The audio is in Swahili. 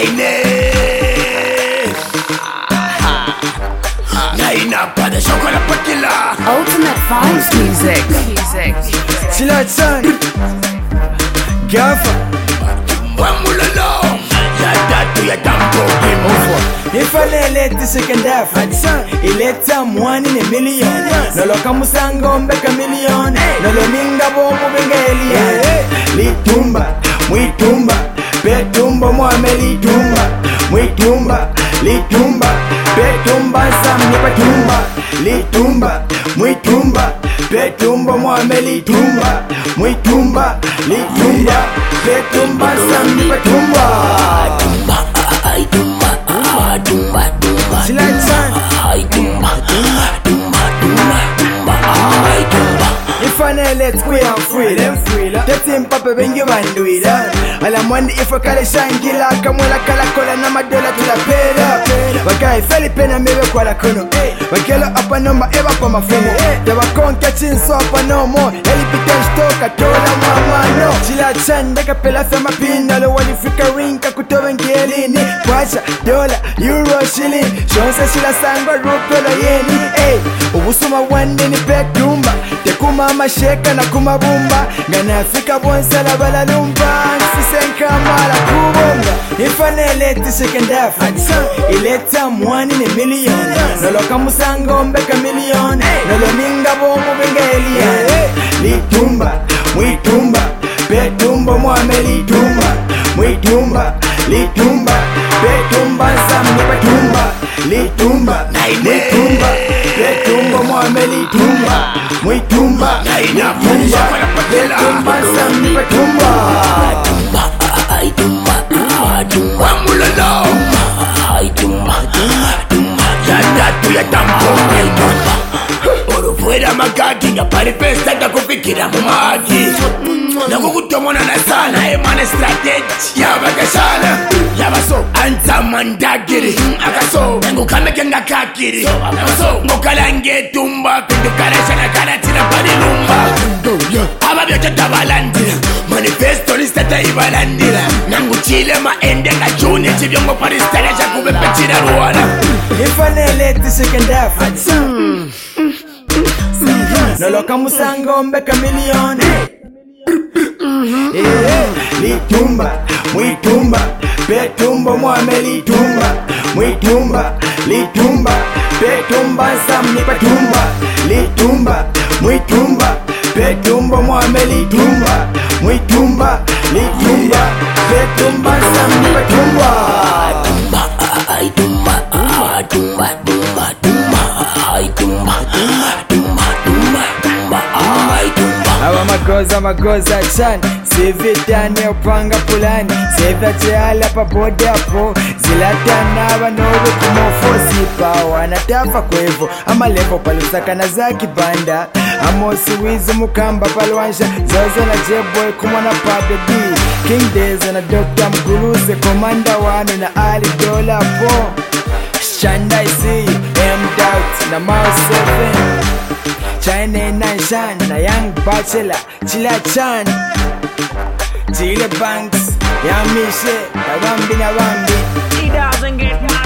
Naina pada chocolate patilla. Ultimate Vibes Music. Chilaton Gafa Wamulalo. Yadatu ya dampo gimo. Ifaneleti second half ileta mwani ni million noloka musango mbeka million nolo ninga bomu bengelia litumba mwitumba betumba mwame litumba mwitumba litumba betumba samni patumba litumba mwitumba betumba mwame litumba mwitumba litumba betumba samni patumba Let's go and free them. The team papa when you want do it. All I'm wondering if I can shine killer, come on like a cola, na madola to the pera. Wakai Felipe na mebe kwa la kono. Wakelo up and number ever for my phone. They were con catching so up and no more. Elipiten stoka tola mama no. Chila chanda kapela fema pin. All one Africa ring kakutoven kielini. Kwacha dola euro shilling. Shonsa shila sangwa rupelo yeni. Hey, ubusuma wande ni pekumba. Tekuma masheka na kumabumba. Ngana Afrika bonsala bala lumba. Nsisenka mala kubonga. Ifaneleti second half ileta mwani ni million noloka musango mbeka million nolo ninga bomu bengelia litumba mwitumba betumba mwame litumba mwitumba litumba betumba samni patumba litumba mwitumba betumba mwame litumba mwitumba litumba betumba samni patumba Wamulalo. Yadatu ya dampo gimo. Oro fuera makaki ya pari festa ya kufikira mumaki. Nakukutomona na sana emane strategy ya bakashala. Yabaso anta mandagiri akaso nengu kameke ngakakiri. Akaso ngokalange tumba pindukara shana karatina pari lumba. Ababyote tabalandira manifesto listata ibalandira nangu chile maende ngachune chivyongo paristana chakube pechira ruwana. Ifaneleti second half noloka musango mbeka million litumba mwitumba betumba mwame litumba mwitumba litumba betumba samni patumba litumba mwitumba betumba mwame litumba mwitumba litumba betumba samni patumba Magoza chan sivitane upanga pulani Sevate ala pabode hapo Zilatana wanowe kumofosi pa wanatafa kwevo Ama lepo palusaka na za kibanda Amosi wizu mukamba palwansha Zozo na jeboy kumwana pa baby King Days na Dr. Mguluze Komanda wanu na Ali Dola po Shanda I see you M-Doubt na Mouse 7 China Nanshan, na Young Bachelor, Chila Chan, Chile Banks, Yamishe, na Wambi. He doesn't get my